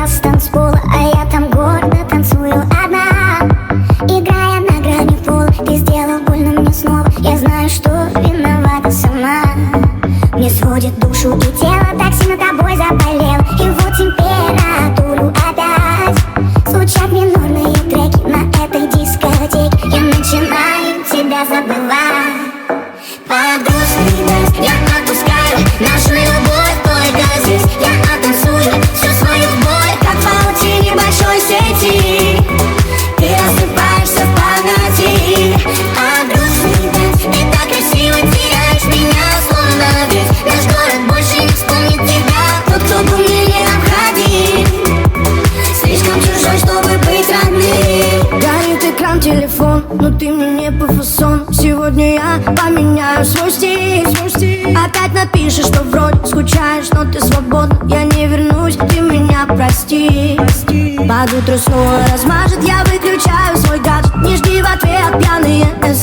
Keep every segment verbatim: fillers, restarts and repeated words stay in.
с танцпола, а я там гордо танцую одна. Играя на грани пола, ты сделал больно мне снова. Я знаю, что виновата сама. Мне сводит душу и тело, так сильно тобой заболел. И вот температуру опять звучат минорные треки на этой дискотеке. Я начинаю тебя забывать. Под грустный дождь я отпускаю нашу любовь только здесь. Я оттанцую всю свою боль, как в паутине большой сети. Ты рассыпаешься в памяти. Под грустный дождь ты так красиво теряешь меня, словно весь наш город больше не вспомнит тебя. Тот, кто был мне необходим, слишком чужой, чтобы быть родным. Горит экран, телефон, но ты мне не по фасону. Сегодня я поменяю свой стиль, свой стиль. Опять напишешь, что вроде скучаешь, но ты свободна. Я не вернусь, ты меня прости, прости. Под утро снова размажет, я выключаю свой гаджет. Не жди в ответ пьяные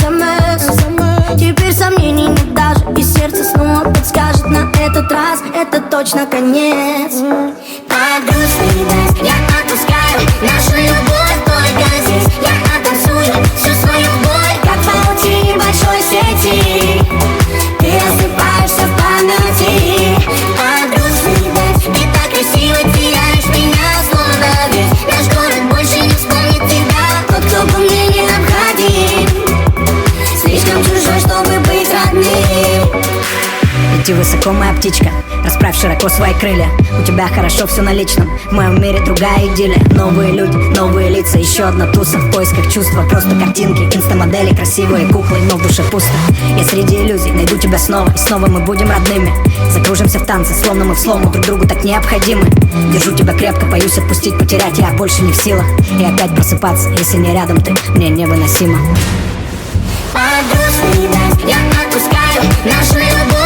смс. Теперь сомнений нет даже, и сердце снова подскажет: на этот раз это точно конец. Под грустный дождь я отпускаю нашу любовь только здесь. Я оттанцую всю свою боль, как в паутине большой сети. Ты рассыпаешься в памяти. Под грустный дождь ты так красиво теряешь меня, словно весь наш город больше не вспомнит тебя. Тот, кто был мне необходим, слишком чужой, чтобы быть родным. Лети высоко, моя птичка, расправь широко свои крылья. У тебя хорошо все на личном, в моем мире другая идиллия. Новые люди, новые лица, еще одна туса в поисках чувства. Просто картинки, инстамодели, красивые куклы, но в душе пусто. Я среди иллюзий найду тебя снова, и снова мы будем родными. Закружимся в танце, словно мы в слому, друг другу так необходимы. Держу тебя крепко, боюсь отпустить, потерять я больше не в силах. И опять просыпаться, если не рядом ты, мне невыносимо. Под грустный дождь я отпускаю нашу любовь